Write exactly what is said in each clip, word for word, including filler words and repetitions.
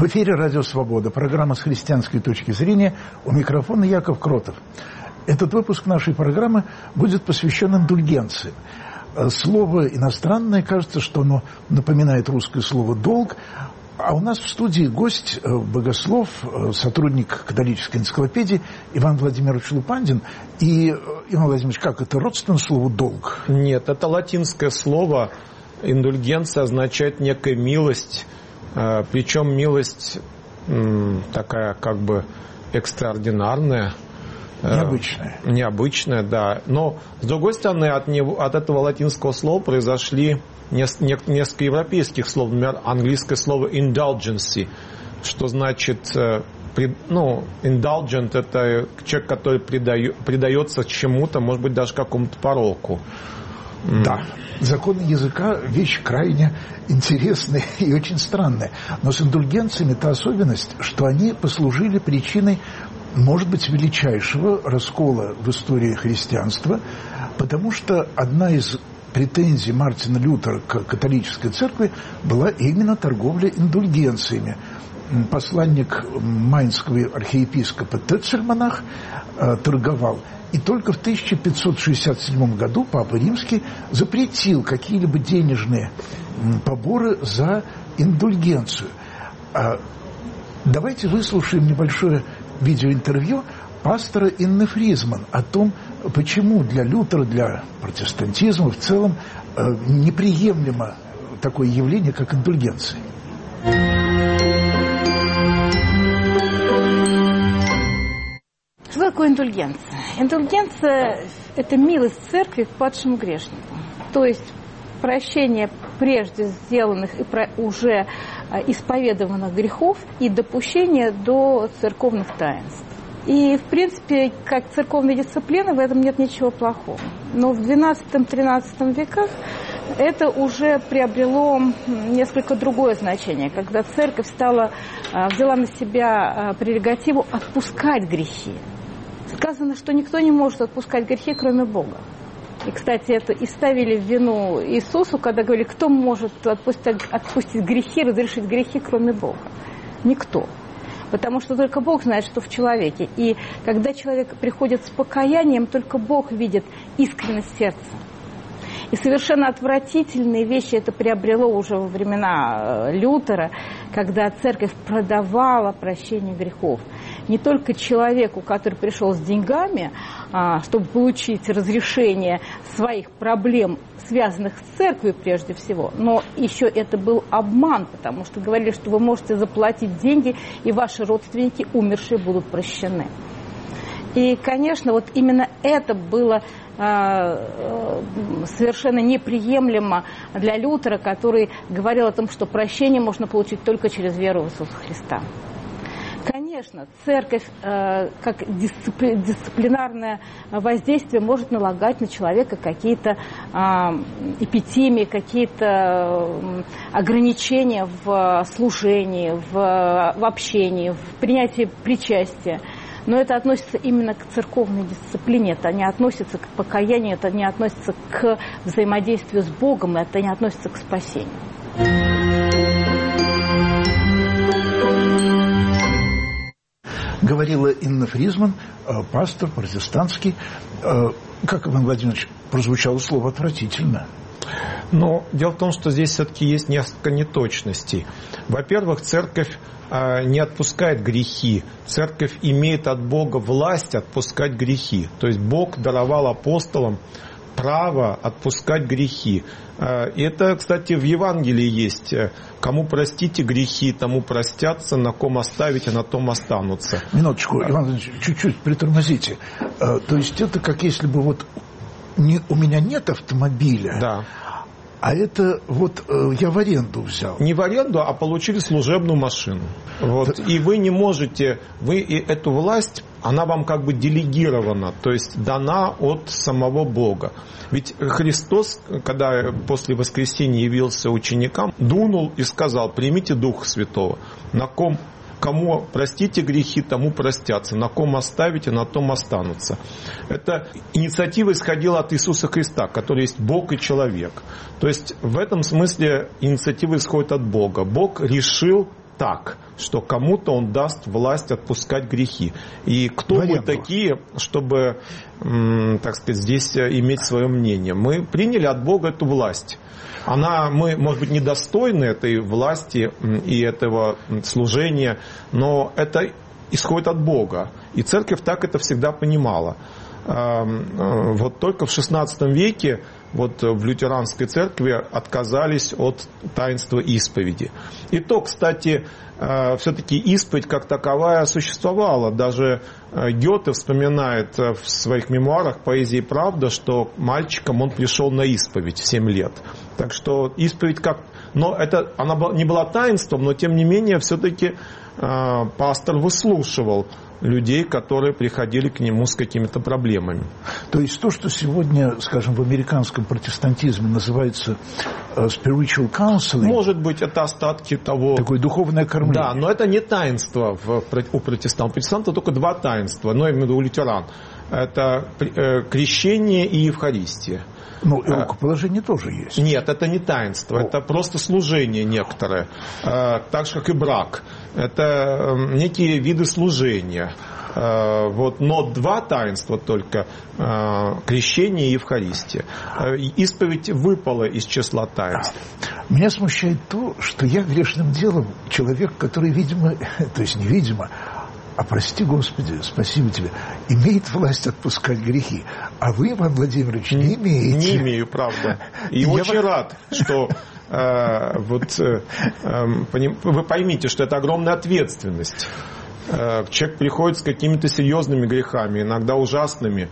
В эфире «Радио Свобода», программа «С христианской точки зрения», у микрофона Яков Кротов. Этот выпуск нашей программы будет посвящен индульгенции. Слово иностранное, кажется, что оно напоминает русское слово «долг». А у нас в студии гость, богослов, сотрудник католической энциклопедии Иван Владимирович Лупандин. И, Иван Владимирович, как это, родственно слову «долг»? Нет, это латинское слово. Индульгенция означает некая милость, причем милость такая как бы экстраординарная. Необычная. Необычная, да. Но, с другой стороны, от, него, от этого латинского слова произошли несколько европейских слов. Например, английское слово indulgency, что значит, ну, indulgent – это человек, который предаю, предается чему-то, может быть, даже какому-то пороку. Да, законы языка – вещь крайне интересная и очень странная. Но с индульгенциями та особенность, что они послужили причиной, может быть, величайшего раскола в истории христианства, потому что одна из претензий Мартина Лютера к католической церкви была именно торговля индульгенциями. Посланник майнского архиепископа Тецельмонах э, торговал. И только в тысяча пятьсот шестьдесят седьмом году Папа Римский запретил какие-либо денежные поборы за индульгенцию. А давайте выслушаем небольшое видеоинтервью пастора Инны Фризман о том, почему для Лютера, для протестантизма в целом неприемлемо такое явление, как индульгенция. Что такое индульгенция? Индульгенция – это милость церкви к падшему грешнику. То есть прощение прежде сделанных и уже исповедованных грехов и допущение до церковных таинств. И, в принципе, как церковная дисциплина, в этом нет ничего плохого. Но в двенадцатом-тринадцатом веках это уже приобрело несколько другое значение, когда церковь стала, взяла на себя прерогативу отпускать грехи. Сказано, что никто не может отпускать грехи, кроме Бога. И, кстати, это и ставили в вину Иисусу, когда говорили, кто может отпустить, отпустить грехи, разрешить грехи, кроме Бога? Никто. Потому что только Бог знает, что в человеке. И когда человек приходит с покаянием, только Бог видит искренность сердца. И совершенно отвратительные вещи это приобрело уже во времена Лютера, когда церковь продавала прощение грехов. Не только человеку, который пришел с деньгами, чтобы получить разрешение своих проблем, связанных с церковью прежде всего, но еще это был обман, потому что говорили, что вы можете заплатить деньги, и ваши родственники, умершие, будут прощены. И, конечно, вот именно это было совершенно неприемлемо для Лютера, который говорил о том, что прощение можно получить только через веру в Иисуса Христа. Конечно, церковь, как дисципли... дисциплинарное воздействие, может налагать на человека какие-то эпитемии, какие-то ограничения в служении, в, в общении, в принятии причастия. Но это относится именно к церковной дисциплине, это не относится к покаянию, это не относится к взаимодействию с Богом, это не относится к спасению. Говорила Инна Фризман, пастор протестантский. Как, Иван Владимирович, прозвучало слово «отвратительно»? Но дело в том, что здесь все-таки есть несколько неточностей. Во-первых, церковь не отпускает грехи. Церковь имеет от Бога власть отпускать грехи. То есть Бог даровал апостолам право отпускать грехи. И это, кстати, в Евангелии есть. Кому простите грехи, тому простятся, на ком оставите, на том останутся. Минуточку, Иван Владимирович, чуть-чуть притормозите. То есть это как если бы вот не, у меня нет автомобиля, да. А это вот э, я в аренду взял. Не в аренду, а получили служебную машину. Вот. И вы не можете, вы и эту власть, она вам как бы делегирована, то есть дана от самого Бога. Ведь Христос, когда после воскресения явился ученикам, дунул и сказал: примите Духа Святого. На ком Кому простите грехи, тому простятся. На ком оставите, на том останутся. Эта инициатива исходила от Иисуса Христа, который есть Бог и человек. То есть в этом смысле инициатива исходит от Бога. Бог решил так, что кому-то он даст власть отпускать грехи. И кто мы такие, чтобы, так сказать, здесь иметь свое мнение? Мы приняли от Бога эту власть. Она, мы, может быть, недостойны этой власти и этого служения, но это исходит от Бога. И церковь так это всегда понимала. Вот только в шестнадцатом веке вот в лютеранской церкви отказались от таинства исповеди. И то, кстати, все-таки исповедь как таковая существовала. Даже Гёте вспоминает в своих мемуарах «Поэзия и правда», что мальчиком он пришел на исповедь в семь лет. Так что исповедь как... Но это, она не была таинством, но тем не менее все-таки пастор выслушивал людей, которые приходили к нему с какими-то проблемами. То есть то, что сегодня, скажем, в американском протестантизме называется spiritual counseling. Может быть, это остатки того... Такое духовное кормление. Да, но это не таинство в, у протестантов. У протестантов только два таинства, но именно у лютеран. Это крещение и Евхаристия. Ну, и рукоположение тоже есть. Нет, это не таинство, О. это просто служение некоторое. Так же, как и брак. Это некие виды служения. Вот, но два таинства только, крещение и Евхаристия. Исповедь выпала из числа таинств. Меня смущает то, что я грешным делом человек, который, видимо, то есть невидимо, а прости, Господи, спасибо тебе, имеет власть отпускать грехи. А вы, Иван Владимирович, не имеете. Не имею, правда. И, и очень я... рад, что э, вот, э, э, вы поймите, что это огромная ответственность. Э, человек приходит с какими-то серьезными грехами, иногда ужасными.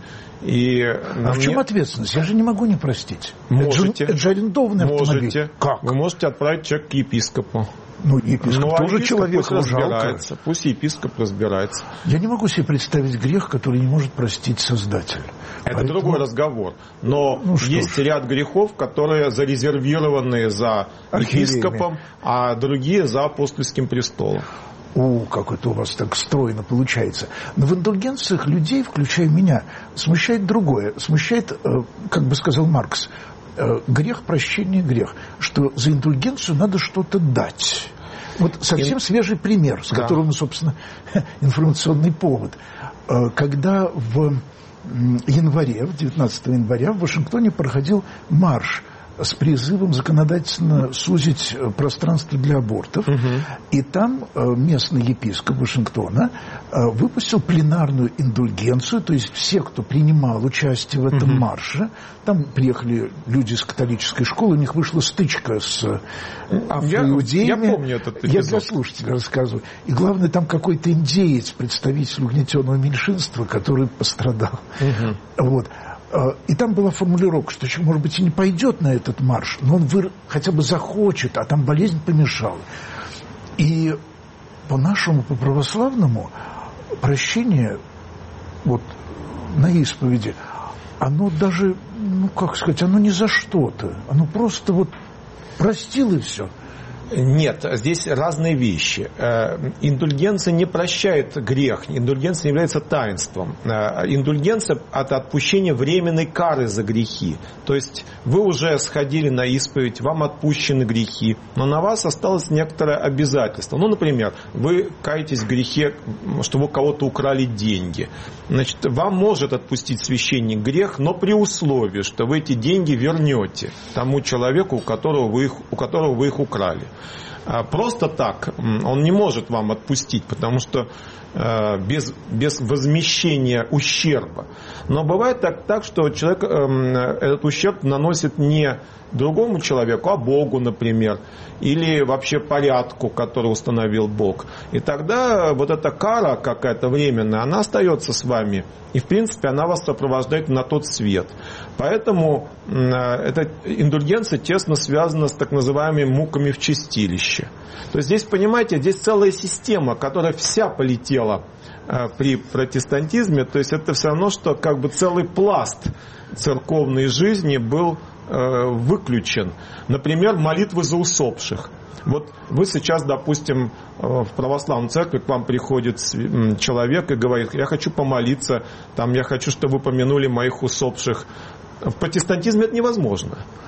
И а в чем мне... ответственность? Я же не могу не простить. Можете. Это же арендованный автомобиль. Можете. Как? Вы можете отправить человека к епископу. Ну, епископ ну, тоже а человек, пусть разбирается. Пусть епископ разбирается. Я не могу себе представить грех, который не может простить Создатель. Это Поэтому... другой разговор. Но ну, есть ряд грехов, которые зарезервированы за епископом, а другие за апостольским престолом. О, как это у вас так стройно получается. Но в индульгенциях людей, включая меня, смущает другое. Смущает, как бы сказал Маркс, грех, прощение, грех. Что за индульгенцию надо что-то дать. Вот совсем Ин... свежий пример, с да. которым, собственно, информационный повод. Когда в январе, девятнадцатого января в Вашингтоне проходил марш с призывом законодательно сузить пространство для абортов. Угу. И там местный епископ Вашингтона выпустил пленарную индульгенцию, то есть все, кто принимал участие в этом угу. марше, там приехали люди из католической школы, у них вышла стычка с афроиудеями. Я, я помню этот эпизод. Я для слушателей рассказываю. И главное, там какой-то индеец, представитель угнетенного меньшинства, который пострадал. Угу. Вот. И там была формулировка, что человек, может быть, и не пойдет на этот марш, но он выр... хотя бы захочет, а там болезнь помешала. И по-нашему, по-православному, прощение вот, на исповеди, оно даже, ну как сказать, оно не за что-то, оно просто вот простил и все. Нет, здесь разные вещи. Индульгенция не прощает грех, индульгенция не является таинством. Индульгенция – это отпущение временной кары за грехи. То есть вы уже сходили на исповедь, вам отпущены грехи, но на вас осталось некоторое обязательство. Ну, например, вы каетесь в грехе, что вы у кого-то украли деньги. Значит, вам может отпустить священник грех, но при условии, что вы эти деньги вернете тому человеку, у которого вы их, у которого вы их украли. Просто так он не может вам отпустить, потому что без, без возмещения ущерба. Но бывает так, так, что человек этот ущерб наносит не другому человеку, а Богу, например, или вообще порядку, который установил Бог. И тогда вот эта кара какая-то временная, она остается с вами. И, в принципе, она вас сопровождает на тот свет. Поэтому эта индульгенция тесно связана с так называемыми муками в чистилище. То есть здесь, понимаете, здесь целая система, которая вся полетела при протестантизме. То есть это все равно, что как бы целый пласт церковной жизни был выключен. Например, молитвы за усопших. Вот вы сейчас, допустим, в православной церкви к вам приходит человек и говорит: я хочу помолиться, там, я хочу, чтобы вы помянули моих усопших. В протестантизме это невозможно.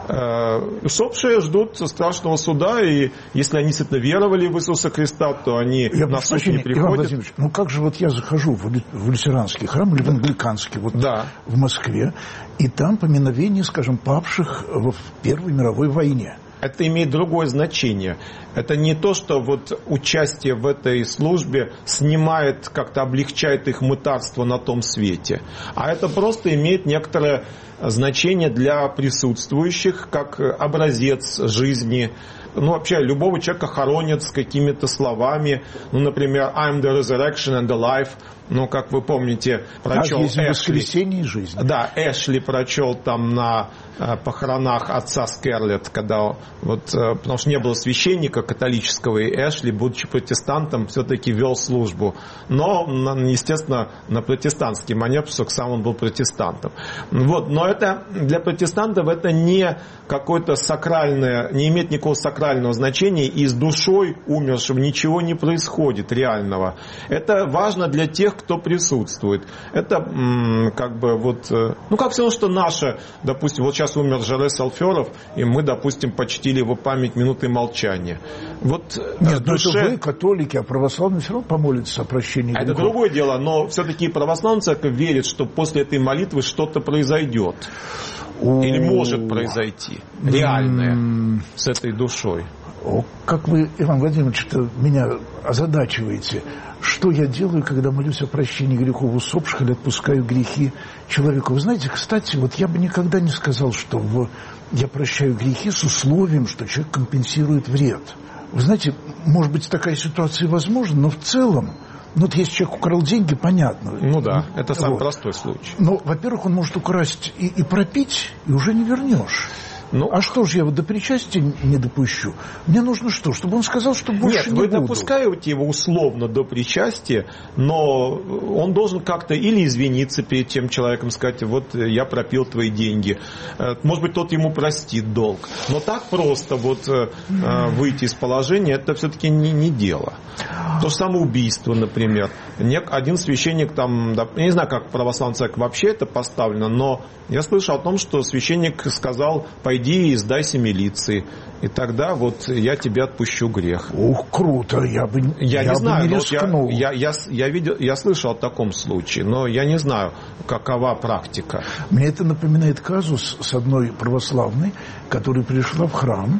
Усопшие ждут страшного суда, и если они действительно веровали в Иисуса Христа, то они я на суд не приходят. Ну как же вот я захожу в, в лютеранский храм или в англиканский вот да. в Москве, и там поминовение, скажем, павших в Первой мировой войне. Это имеет другое значение. Это не то, что вот участие в этой службе снимает, как-то облегчает их мытарство на том свете. А это просто имеет некоторое значение для присутствующих, как образец жизни. Ну, вообще, любого человека хоронят с какими-то словами. Ну, например, I'm the resurrection and the life. Ну, как вы помните, прочел Эшли. Воскресение и жизнь. Да, Эшли прочел там на э, похоронах отца Скарлетт, когда вот, э, потому что не было священника католического, и Эшли, будучи протестантом, все-таки вел службу. Но, естественно, на протестантский манер, потому что сам он был протестантом. Вот, но это для протестантов это не какое-то сакральное, не имеет никакого сакрального значения, и с душой умершего ничего не происходит реального. Это важно для тех, кто присутствует. Это м, как бы вот, ну как все равно, что наше, допустим, вот сейчас умер Жерес Салферов, и мы, допустим, почтили его память минутой молчания. Вот Нет, душе... но это вы, католики, а православные все равно помолятся о прощении грехов. Это другое дело, но все-таки православная церковь верит, что после этой молитвы что-то произойдет. О... Или может произойти. Реальное. М-м... С этой душой. О, как вы, Иван Владимирович, меня озадачиваете. Что я делаю, когда молюсь о прощении грехов усопших или отпускаю грехи человеку? Вы знаете, кстати, вот я бы никогда не сказал, что в... я прощаю грехи с условием, что человек компенсирует вред. Вы знаете, может быть, такая ситуация возможна, но в целом, ну вот если человек украл деньги, понятно. Ну да, это самый вот. простой случай. Но, во-первых, он может украсть и, и пропить, и уже не вернешь. Ну, а что же я вот до причастия не допущу? Мне нужно что? Чтобы он сказал, что больше Нет, не вы буду. допускаете его условно до причастия, но он должен как-то или извиниться перед тем человеком, сказать, вот я пропил твои деньги. Может быть, тот ему простит долг. Но так просто вот mm-hmm. выйти из положения, это все-таки не, не дело. То же самое убийство, например. Один священник там, я не знаю, как в православной церкви вообще это поставлено, но я слышал о том, что священник сказал, пойди и сдайся милиции, и тогда вот я тебе отпущу грех. Ух, круто, я бы, я я не бы знаю, не рискнул. Я, я, я, я, видел, я слышал о таком случае, но я не знаю, какова практика. Мне это напоминает казус с одной православной, которая пришла в храм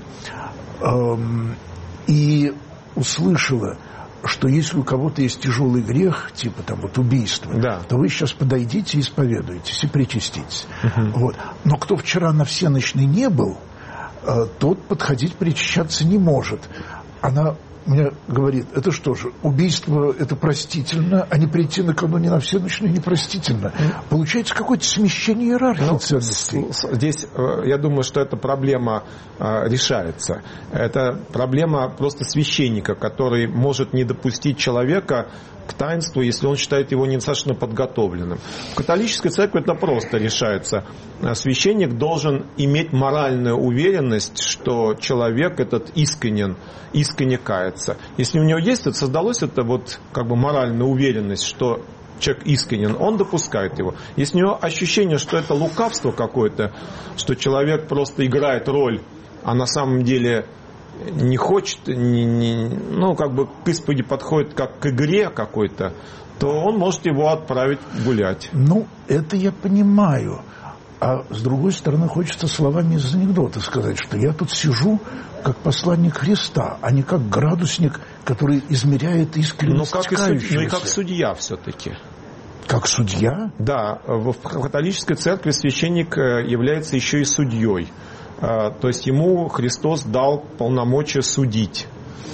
эм, и услышала, что если у кого-то есть тяжелый грех, типа там вот убийство, да. то вы сейчас подойдите и исповедуетесь, и причаститесь. Uh-huh. Вот. Но кто вчера на всенощной не был, тот подходить причащаться не может. Она мне говорит, это что же, убийство это простительно, а не прийти накануне на всенощную непростительно. Получается какое-то смещение иерархии ну, ценностей. Здесь я думаю, что эта проблема решается. Это проблема просто священника, который может не допустить человека к таинству, если он считает его недостаточно подготовленным. В католической церкви это просто решается. Священник должен иметь моральную уверенность, что человек этот искренен, искренне кается. Если у него есть, это создалось это вот как бы моральная уверенность, что человек искренен, он допускает его. Если у него ощущение, что это лукавство какое-то, что человек просто играет роль, а на самом деле не хочет, не, не, ну, как бы к исповеди подходит как к игре какой-то, то он может его отправить гулять. Ну, это я понимаю. А с другой стороны, хочется словами из анекдота сказать, что я тут сижу как посланник Христа, а не как градусник, который измеряет искренность ну, как кающегося. Ну и как судья все-таки. Как судья? Да, в католической церкви священник является еще и судьей. То есть ему Христос дал полномочия судить.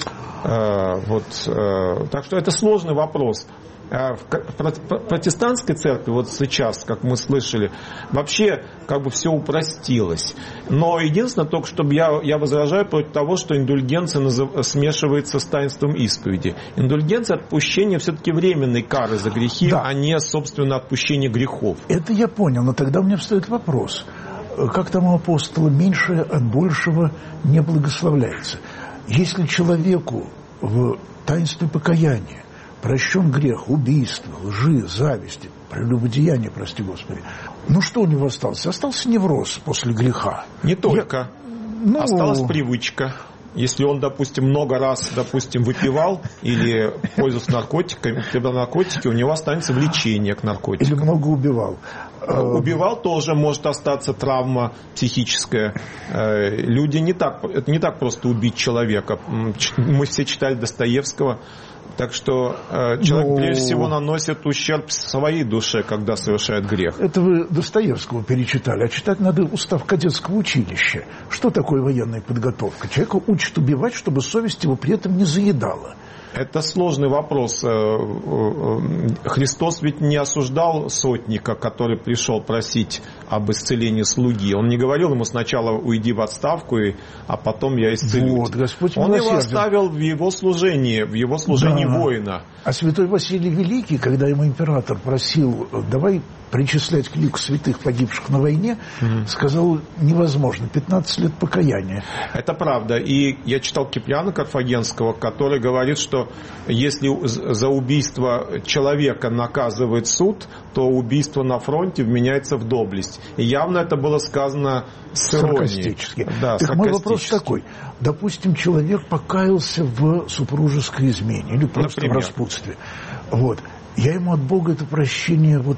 Вот. Так что это сложный вопрос. В протестантской церкви, вот сейчас, как мы слышали, вообще как бы все упростилось. Но единственное, только чтобы я, я возражаю против того, что индульгенция назыв, смешивается с таинством исповеди. Индульгенция — отпущение все-таки временной кары за грехи, да. а не, собственно, отпущение грехов. Это я понял, но тогда у меня встает вопрос. Как там у апостола, меньшее от большего не благословляется. Если человеку в таинстве покаяния прощен грех убийства, лжи, зависти, прелюбодеяния, прости Господи, Ну, что у него остался? Остался невроз после греха. Не только. Я... Ну... Осталась привычка. Если он, допустим, много раз, допустим, выпивал или пользовался наркотиками, тогда наркотики, у него останется влечение к наркотикам. Или много убивал. Убивал тоже, может остаться травма психическая. Люди не так, это не так просто убить человека. Мы все читали Достоевского. Так что э, человек Но... прежде всего наносит ущерб своей душе, когда совершает грех. Это вы Достоевского перечитали, а читать надо устав кадетского училища. Что такое военная подготовка? Человека учат убивать, чтобы совесть его при этом не заедала. Это сложный вопрос. Христос ведь не осуждал сотника, который пришел просить об исцелении слуги. Он не говорил ему сначала уйди в отставку, а потом я исцелю. Вот, Господь Он милосерден. его оставил в его служении, в его служении да. воина. А святой Василий Великий, когда ему император просил, давай причислять к лику святых, погибших на войне, mm-hmm. сказал, невозможно, пятнадцать лет покаяния. Это правда. И я читал Киприана Карфагенского, который говорит, что если за убийство человека наказывает суд, то убийство на фронте вменяется в доблесть. И явно это было сказано с иронией. Саркастически. Да, так мой вопрос такой. Допустим, человек покаялся в супружеской измене или просто Например? в распутстве. Вот. Я ему от Бога это прощение вот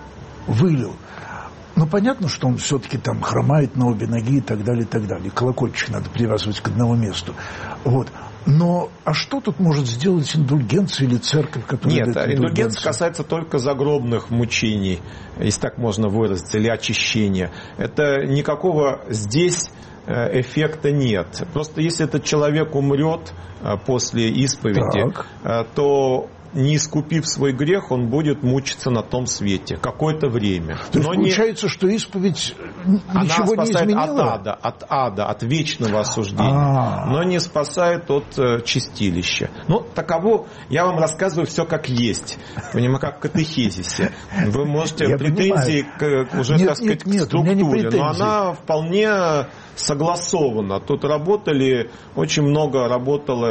вылил. Ну, понятно, что он все-таки там хромает на обе ноги и так далее, и так далее. Колокольчик надо привязывать к одному месту. Вот. Но, а что тут может сделать индульгенция или церковь, которая... Нет, индульгенция касается только загробных мучений, если так можно выразиться, или очищения. Это никакого здесь эффекта нет. Просто если этот человек умрет после исповеди, так. то... не искупив свой грех, он будет мучиться на том свете какое-то время. То есть Но получается, не... что исповедь ничего не изменила? От ада, от ада, от вечного осуждения. А-а-а. Но не спасает от э, чистилища. Ну, таково, я вам рассказываю все как есть. Понимаете, как в катехизисе. Вы можете я претензии к, уже, нет, так сказать, нет, к структуре, не но она вполне согласована. Тут работали, очень много работало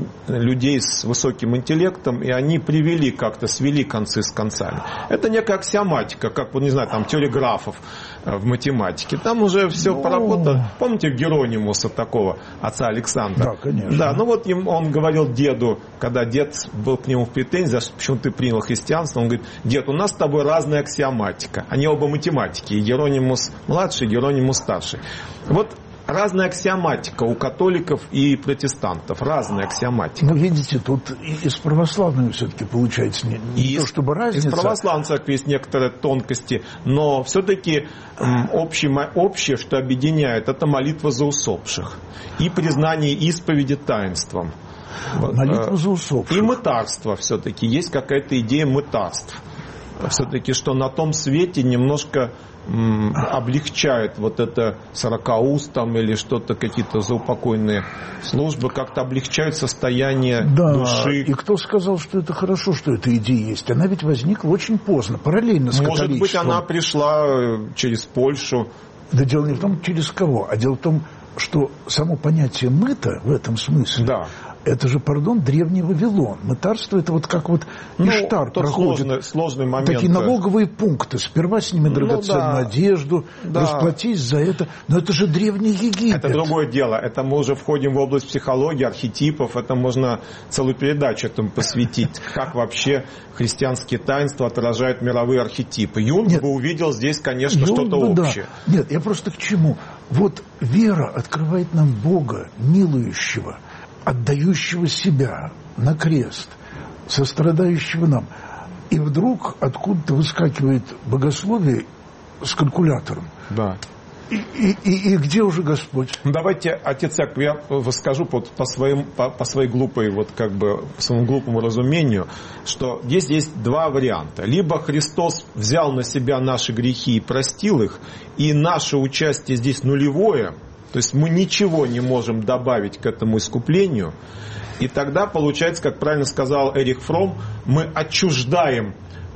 людей с высоким интеллектом, и они привели как-то, свели концы с концами. Это некая аксиоматика, как, вот, не знаю, там, теория графов в математике. Там уже все ну... поработано. Помните Геронимуса такого, отца Александра? Да, конечно. Да, ну вот он говорил деду, когда дед был к нему в претензиях, почему ты принял христианство, он говорит, дед, у нас с тобой разная аксиоматика. Они оба математики, и Геронимус младший, и Геронимус старший. Вот разная аксиоматика у католиков и протестантов. Разная аксиоматика. Ну, видите, тут из православной все-таки получается не, не из, то, чтобы разница. Из православной церкви есть некоторые тонкости, но все-таки общее, общее, что объединяет, это молитва за усопших и признание исповеди таинством. Молитва за усопших. И мытарство все-таки. Есть какая-то идея мытарств. Все-таки, что на том свете немножко м, облегчает вот это сорокауст там или что-то, какие-то заупокойные службы, как-то облегчают состояние да, души. И кто сказал, что это хорошо, что эта идея есть? Она ведь возникла очень поздно, параллельно с католичеством. Может быть, она пришла через Польшу. Да дело не в том, через кого, а дело в том, что само понятие мыта в этом смысле... Да. Это же, пардон, древний Вавилон. Мытарство — это вот как вот ну, Иштар проходит. Сложный, сложный момент. Такие налоговые пункты. Сперва сними драгоценную ну, да. одежду, да. расплатись за это. Но это же древний Египет. Это другое дело. Это мы уже входим в область психологии, архетипов. Это можно целую передачу этому посвятить. Как вообще христианские таинства отражают мировые архетипы. Юнг Нет. бы увидел здесь, конечно, Юнг что-то бы, общее. Да. Нет, я просто к чему? Вот вера открывает нам Бога, милующего, отдающего себя на крест, сострадающего нам. И вдруг откуда-то выскакивает богословие с калькулятором. Да. И, и, и, и где уже Господь? Давайте, отец Яков, я расскажу по, по, своим, по, по своей глупой, вот как бы, по своему глупому разумению, что здесь есть два варианта. Либо Христос взял на себя наши грехи и простил их, и наше участие здесь нулевое, то есть мы ничего не можем добавить к этому искуплению. И тогда получается, как правильно сказал Эрих Фром, мы отчуждаем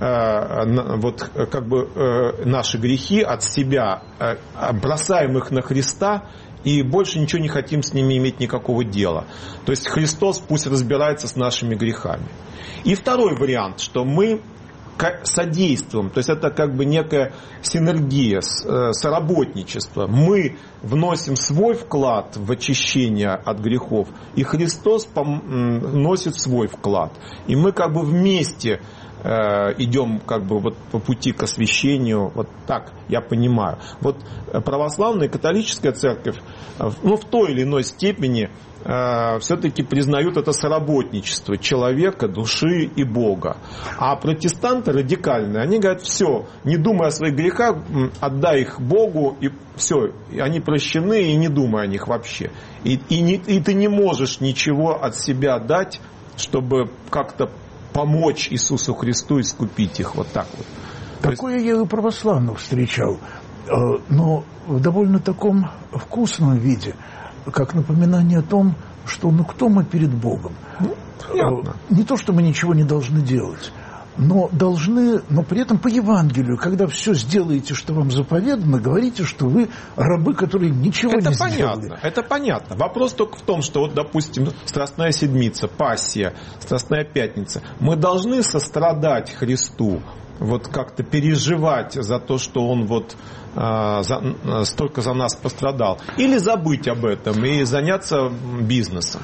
э, вот, как бы, э, наши грехи от себя, э, бросаем их на Христа и больше ничего не хотим с ними иметь никакого дела. То есть Христос пусть разбирается с нашими грехами. И второй вариант, что мы содействуем. То есть это как бы некая синергия, соработничество. Мы вносим свой вклад в очищение от грехов, и Христос носит свой вклад. И мы как бы вместе идем как бы вот по пути к освящению, вот так я понимаю. Вот православная и католическая церковь, ну, в той или иной степени все-таки признают это соработничество человека, души и Бога. А протестанты радикальные, они говорят, все, не думай о своих грехах, отдай их Богу, и все, и они прощены, и не думай о них вообще. И, и, не, и ты не можешь ничего от себя дать, чтобы как-то помочь Иисусу Христу искупить их. Вот так вот. Такое есть... я и у православных встречал, но в довольно таком вкусном виде, как напоминание о том, что ну кто мы перед Богом. Ну, понятно. Не то, что мы ничего не должны делать, но должны, но при этом по Евангелию, когда все сделаете, что вам заповедано, говорите, что вы рабы, которые ничего это не понятно, сделали. Это понятно. Вопрос только в том, что вот, допустим, Страстная Седмица, Пассия, Страстная Пятница. Мы должны сострадать Христу, вот как-то переживать за то, что Он вот а, за, столько за нас пострадал. Или забыть об этом и заняться бизнесом.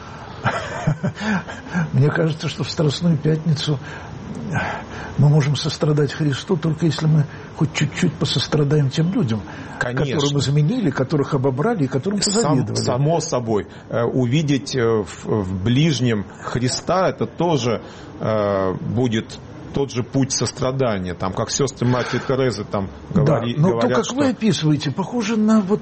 Мне кажется, что в Страстную Пятницу мы можем сострадать Христу, только если мы хоть чуть-чуть посострадаем тем людям, Конечно. которых мы заменили, которых обобрали и которым позавидовали. Сам, само собой. Увидеть в, в ближнем Христа, это тоже э, будет тот же путь сострадания, там, как сестры Матери Терезы там говори, да, но говорят, то, как что... вы описываете, похоже на вот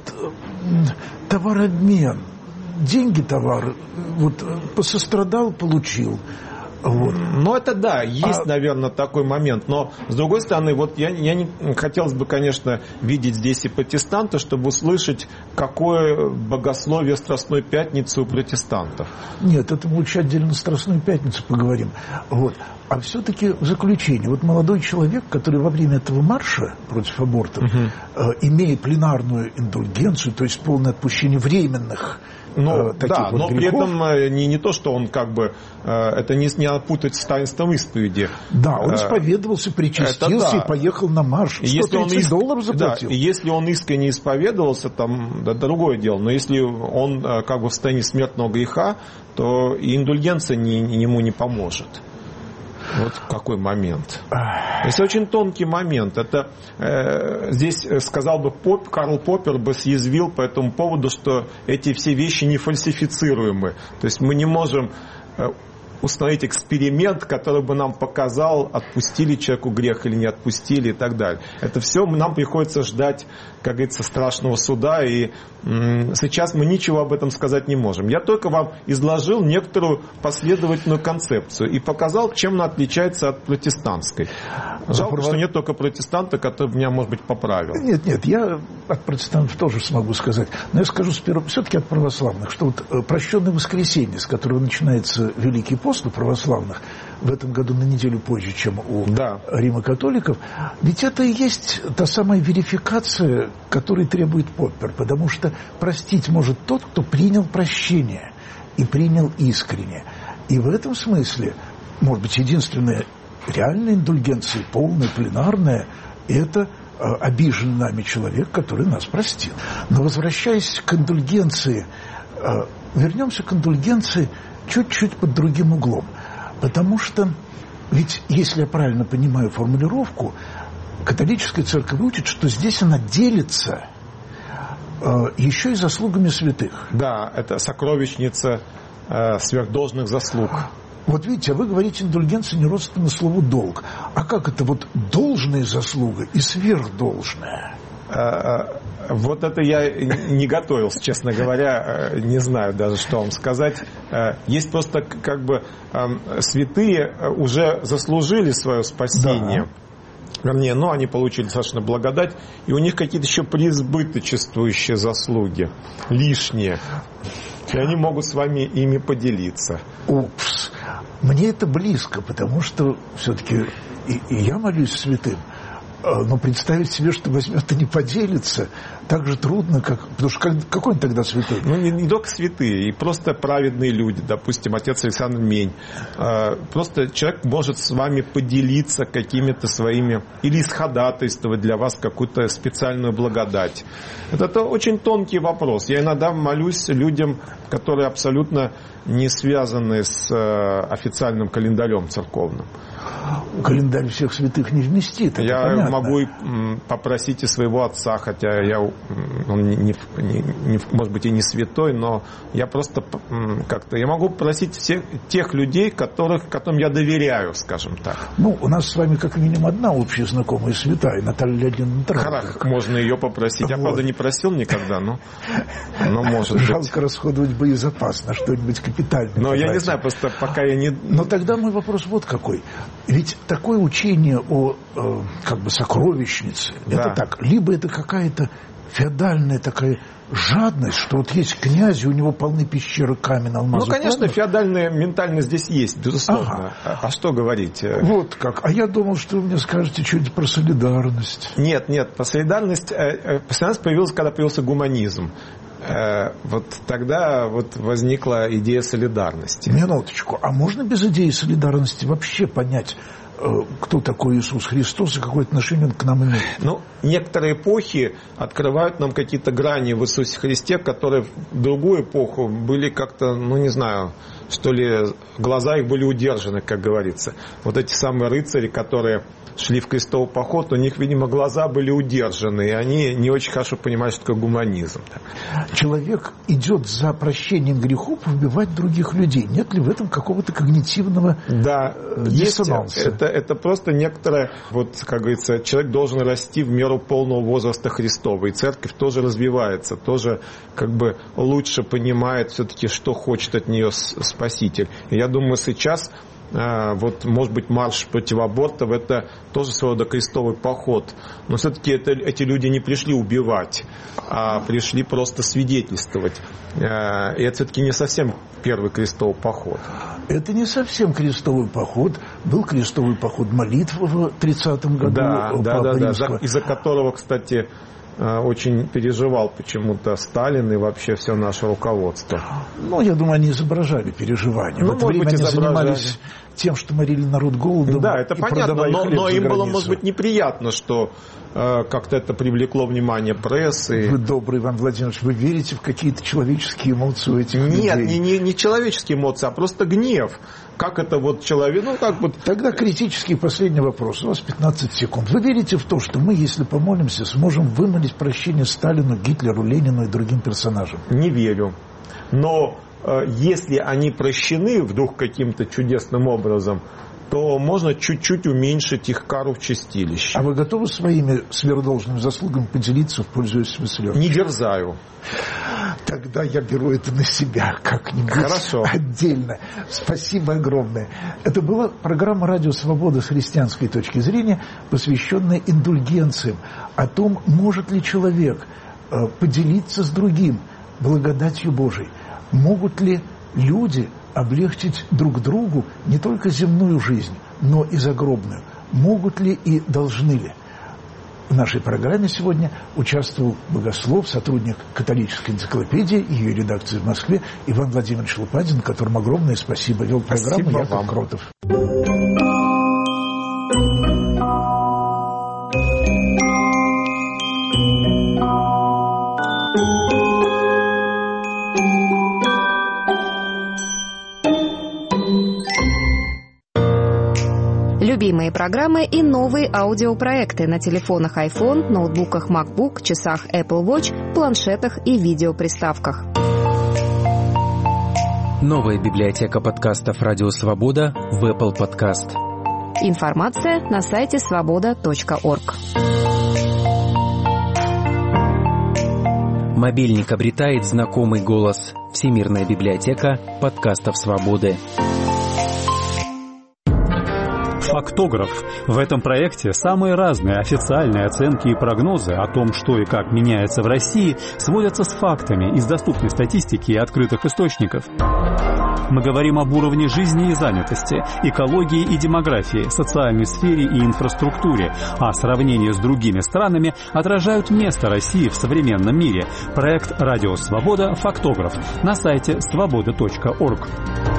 товарообмен. Деньги, товар, вот посострадал, получил. Вот. Ну, это да, есть, а... наверное, такой момент. Но, с другой стороны, вот я, я не хотелось бы, конечно, видеть здесь и протестанта, чтобы услышать, какое богословие Страстной Пятницы у протестантов. Нет, это мы лучше отдельно Страстную Пятницу поговорим. Вот. А все-таки в заключение. Вот молодой человек, который во время этого марша против абортов, угу. э, имея пленарную индульгенцию, то есть полное отпущение временных Ну, э, таких да, вот но грехов. при этом не, не то, что он как бы, э, это не, не опутать с таинством исповеди. Да, он исповедовался, причастился да. и поехал на марш. сто тридцать долларов заплатил. Да, и если он искренне исповедовался, там, да, другое дело. Но если он э, как бы в состоянии смертного греха, то и индульгенция не, ему не поможет. Вот какой момент. Это очень тонкий момент. Это э, здесь сказал бы Поп, Карл Поппер бы съязвил по этому поводу, что эти все вещи не фальсифицируемы. То есть мы не можем э, установить эксперимент, который бы нам показал, отпустили человеку грех или не отпустили и так далее. Это все нам приходится ждать, как говорится, страшного суда, и м- сейчас мы ничего об этом сказать не можем. Я только вам изложил некоторую последовательную концепцию и показал, чем она отличается от протестантской. Жалко, что нет только протестанта, который меня, может быть, поправил. Нет, нет, я от протестантов тоже смогу сказать. Но я скажу сперва, все-таки от православных, что вот прощенное воскресенье, с которого начинается Великий пост у православных, в этом году на неделю позже, чем у да. Римо-католиков, ведь это и есть та самая верификация, которую требует Поппер, потому что простить может тот, кто принял прощение и принял искренне. И в этом смысле, может быть, единственная реальная индульгенция, полная, пленарная, это обиженный нами человек, который нас простил. Но возвращаясь к индульгенции, вернемся к индульгенции чуть-чуть под другим углом. Потому что, ведь, если я правильно понимаю формулировку, католическая церковь учит, что здесь она делится э, еще и заслугами святых. Да, это сокровищница э, сверхдолжных заслуг. Вот видите, а вы говорите, индульгенция не родственна слову «долг». А как это вот должная заслуга и сверхдолжная? Вот это я не готовился, честно говоря, не знаю даже, что вам сказать. Есть просто как бы святые уже заслужили свое спасение. Да. Вернее, но они получили достаточно благодать, и у них какие-то еще преизбыточествующие заслуги, лишние. И они могут с вами ими поделиться. Упс. Мне это близко, потому что все-таки и, и я молюсь святым. Но представить себе, что возьмет и не поделится, так же трудно, как... Потому что как... какой он тогда святой? Ну, не, не только святые, и просто праведные люди. Допустим, отец Александр Мень. Просто человек может с вами поделиться какими-то своими... Или исходатайствовать для вас какую-то специальную благодать. Это, это очень тонкий вопрос. Я иногда молюсь людям, которые абсолютно не связаны с официальным календарем церковным. Календарь всех святых не вместит. Я понятно. могу попросить и своего отца, хотя я, он не, не, не, может быть, и не святой, но я просто как-то... Я могу просить всех тех людей, которых, которым я доверяю, скажем так. Ну, у нас с вами как минимум одна общая знакомая святая, Наталья Леонидовна Травник. Можно ее попросить. Я, вот. правда, не просил никогда, но, но может Жалко быть. расходовать боезапас на что-нибудь капитальное. Но я не знаю, просто пока я не... Но тогда мой вопрос вот какой. Ведь такое учение о э, как бы сокровищнице, да. это так, либо это какая-то феодальная такая жадность, что вот есть князь, у него полны пещеры камень, алмазов. Ну, конечно, камней. Феодальная ментальность здесь есть, безусловно. Ага. А, а что говорить? Вот как. А я думал, что вы мне скажете что-нибудь про солидарность. Нет, нет, про солидарность, солидарность появилась, когда появился гуманизм. Вот тогда вот возникла идея солидарности. Минуточку. А можно без идеи солидарности вообще понять, кто такой Иисус Христос и какое отношение он к нам имеет? Ну, некоторые эпохи открывают нам какие-то грани в Иисусе Христе, которые в другую эпоху были как-то, ну, не знаю, что ли, глаза их были удержаны, как говорится. Вот эти самые рыцари, которые шли в крестовый поход, у них, видимо, глаза были удержаны, и они не очень хорошо понимают, что такое гуманизм. Человек идет за прощением грехов убивать других людей. Нет ли в этом какого-то когнитивного да, диссонанса? Есть. Это, это просто некоторое, вот, как говорится, человек должен расти в меру полного возраста Христова, и церковь тоже развивается, тоже как бы лучше понимает все-таки, что хочет от нее Спаситель. И я думаю, сейчас вот, может быть, марш против абортов — это тоже своего рода крестовый поход. Но все-таки это, эти люди не пришли убивать, а пришли просто свидетельствовать. И это все-таки не совсем первый крестовый поход. Это не совсем крестовый поход. Был крестовый поход молитвы в тридцатом году. Да, да, да, да, за, из-за которого, кстати, очень переживал почему-то Сталин и вообще все наше руководство. Ну, я думаю, они изображали переживания. Ну, в это время быть, они занимались тем, что морили народ голодом. Да, это понятно, но, но им было, может быть, неприятно, что э, как-то это привлекло внимание прессы. Вы добрый, Иван Владимирович, вы верите в какие-то человеческие эмоции у этих людей? Нет, не, не, не человеческие эмоции, а просто гнев. Как это вот человек, ну как вот... Тогда критический последний вопрос. У вас пятнадцать секунд. Вы верите в то, что мы, если помолимся, сможем вымолить прощение Сталину, Гитлеру, Ленину и другим персонажам? Не верю. Но э, если они прощены вдруг каким-то чудесным образом, то можно чуть-чуть уменьшить их кару в чистилище. А вы готовы своими сверхдолжными заслугами поделиться в пользу Иосифа Виссарионовича? Не дерзаю. Тогда я беру это на себя как-нибудь. Хорошо. Отдельно. Спасибо огромное. Это была программа «Радио Свобода» с христианской точки зрения, посвященная индульгенциям. О том, может ли человек поделиться с другим благодатью Божией. Могут ли люди облегчить друг другу не только земную жизнь, но и загробную? Могут ли и должны ли? В нашей программе сегодня участвовал богослов, сотрудник католической энциклопедии и ее редакции в Москве Иван Владимирович Лопатин, которому огромное спасибо. Вел программу спасибо Яков вам. Кротов. Любимые программы и новые аудиопроекты на телефонах iPhone, ноутбуках MacBook, часах Apple Watch, планшетах и видеоприставках. Новая библиотека подкастов «Радио Свобода» в Apple Podcast. Информация на сайте свобода точка орг. Мобильник обретает знакомый голос. Всемирная библиотека подкастов свободы. Фактограф. В этом проекте самые разные официальные оценки и прогнозы о том, что и как меняется в России, сводятся с фактами из доступной статистики и открытых источников. Мы говорим об уровне жизни и занятости, экологии и демографии, социальной сфере и инфраструктуре, а сравнение с другими странами отражают место России в современном мире. Проект «Радио Свобода. Фактограф» на сайте свобода точка орг.